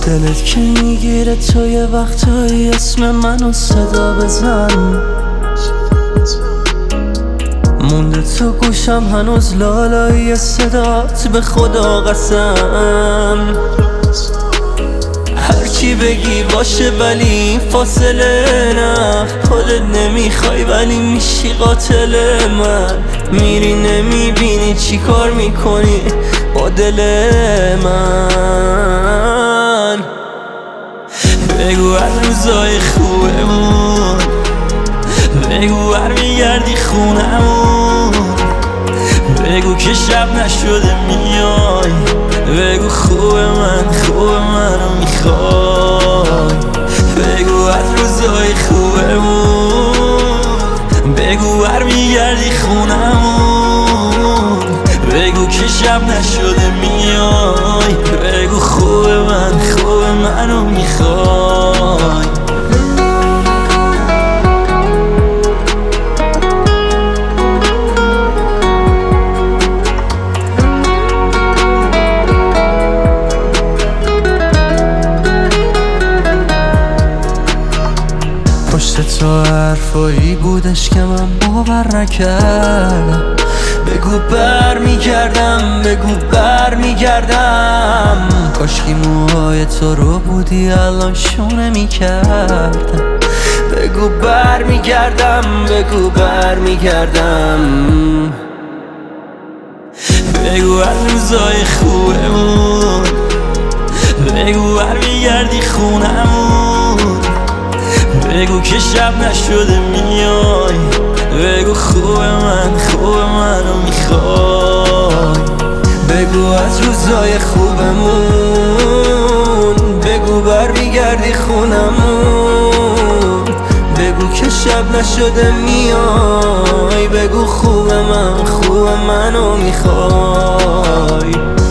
دلت که میگیره تو یه وقتایی اسم منو صدا بزن. مونده تو گوشم هنوز لالایی صدات، به خدا قسم. هرچی بگی باشه ولی فاصله نه، خودت نمیخوای ولی میشی قاتل من. میری نمیبینی چی کار میکنی با دل من. بگو از روزای خوبمون، بگو برمیگردی خونمون، بگو که شب نشده میای، بگو خوب منو میخوای. بگو از روزای خوبمون، بگو برمیگردی خونمون، بگو که شب نشده میای، بگو خوب منو میخوای. پشت تو حرفایی بودش که من باور نکردم. بگو برمیگردم، بگو برمیگردم. کاشکی موهای تو رو بودی الان شونه میکردم. بگو برمیگردم، بگو برمیگردم. بگو از روزای خوبمون، بگو برمیگردی خونمون، بگو که شب نشده میای، بگو خوب منو میخوای. بگو از روزای خوبمون، بگو برمیگردی خونمون، بگو که شب نشده میای، بگو خوب منو میخوای.